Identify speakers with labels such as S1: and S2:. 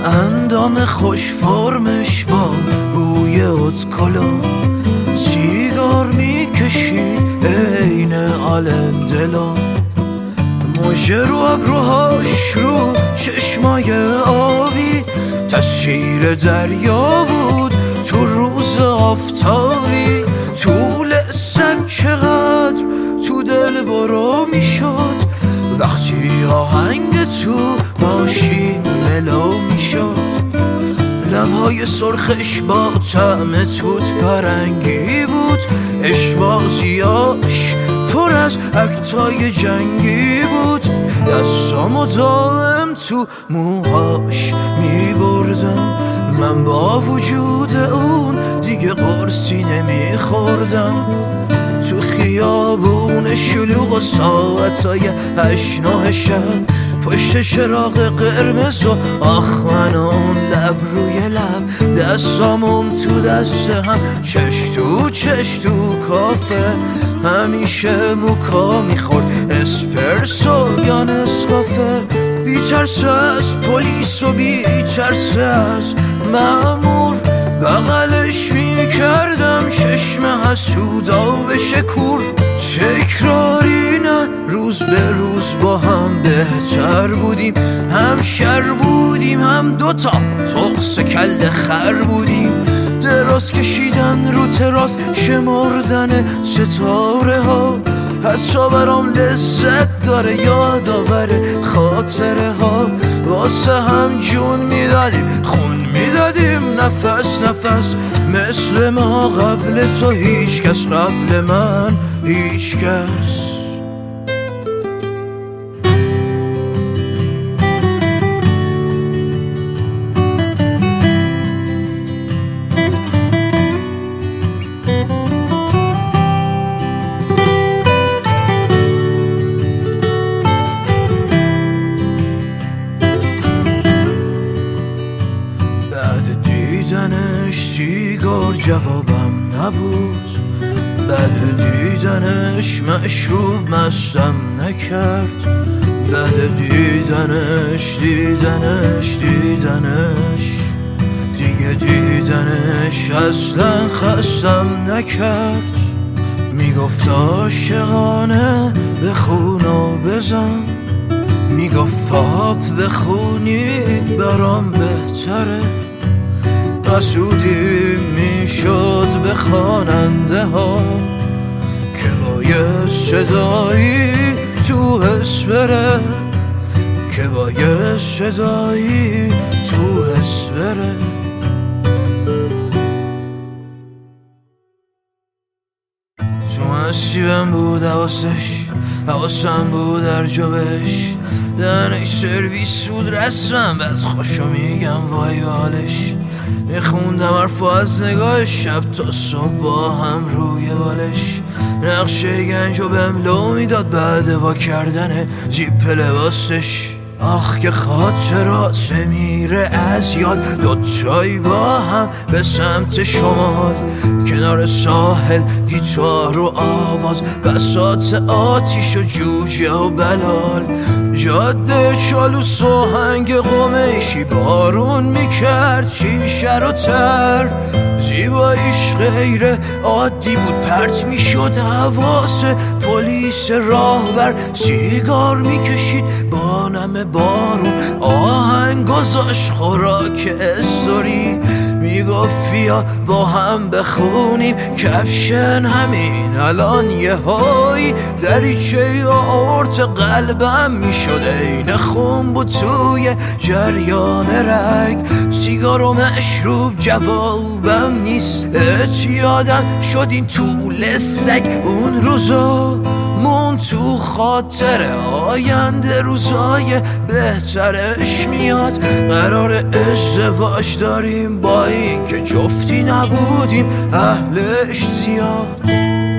S1: اندام خوش فرمش با بوی اتکلا، سیگار میکشید عین آلندلا، موجه رو ابروهاش رو چشمای آبی، تصویر دریا بود تو روز آفتابی. طول سگ چقدر تو دل برو میشد، وقتی آهنگ تو ماشین ملو میشد. لبهای سرخش با طعم توت فرنگی بود، اشبازیاش پر از اکتای جنگی بود. دستامو دائم تو موهاش میبردم، من با وجود اون دیگه قرصی نمیخوردم. تو خیابون شلوغ و ساعتای 8-9 شب، پشت چراغ قرمز و آخ من اون لب روی لب، دستامون تو دست هم، چش تو کافه، همیشه موکا میخورد اسپرسو یا نسکافه. بی ترس از پلیس و بی ترس از مامور، بغلش میکردم چشم حسودا به شکور. تکراری نه، روز به روز با هم بهتر بودیم، هم شر بودیم هم دوتا تقص کل خر بودیم. دراز کشیدن رو تراس، شمردن ستاره ها، حتی برام لذت داره یادآور خاطره ها. واسه هم جون میدادیم، خون میدادیم، نفس نفس، مثل ما قبل تو هیچ کس، قبل من هیچ کس. سیگار جوابم نبود، بعد دیدنش مشروب مستم نکرد، بعد دیدنش دیگه دیدنش اصلا خستم نکرد. میگفت عاشقانه بخون و بزن، میگفت پاپ بخونی برام بهتره. حسودی میشد به خواننده ها که با یه صدایی تو حس بره، که با یه صدایی تو حس بره. تو مسیبم بود حواسم بود در جبش، دهنش سرویس بود رسمم، بعد خوشو میگم وای بالش. میخوندم حرفا از نگاه شب تا صبح با هم روی بالش، نقشه گنجو بهم لو میداد بعد وا کردن جیپ لباسش. آخ که خاطرات میره از یاد، دوتایی با هم به سمت شمال، کنار ساحل گیتار و آواز، بساط آتیش و جوجه و بلال، جاده چالوس و هنگ قمیشی، بارون میکرد شیشه رو تر. زیباییش غیر عادی بود، پرت میشد حواس پلیس راهبر، سیگار میکشید با نم بارون، آهنگ گذاشت خوراک استوری، میگفت بیا با هم بخونیم کپشن همین الان. یه های دریچه آورت قلبم میشد این خون بود توی جریان رگ، سیگار و مشروب جوابم نیست. اعتیادم شد این طول سگ، اون روزا مون تو خاطر آینده، روزای بهترش میاد. قرار ازدواج داریم با این که جفتی نبودیم اهلش زیاد.